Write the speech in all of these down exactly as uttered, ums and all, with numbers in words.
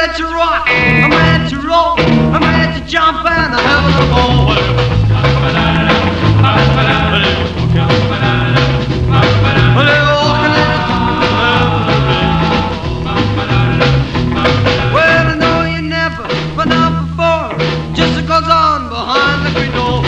ready to rock, I'm ready to roll, I'm ready to jump and I'm having a ball. Well, I know you never been up before, just it goes on behind the green door.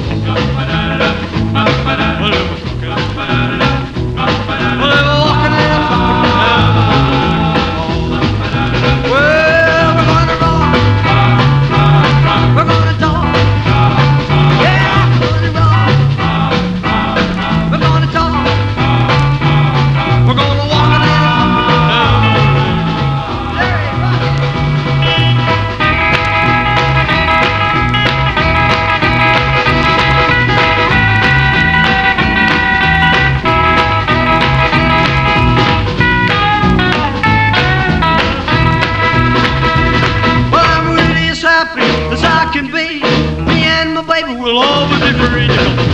As I can be, me and my baby will always be free to go.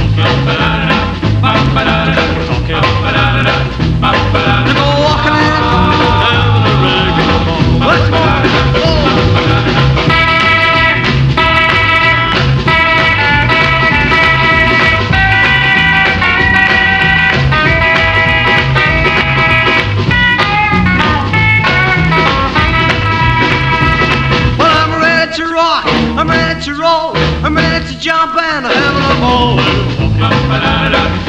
To go walking down the reggae. Let's go. I'm ready to roll, I'm ready to jump and I'm having a ball.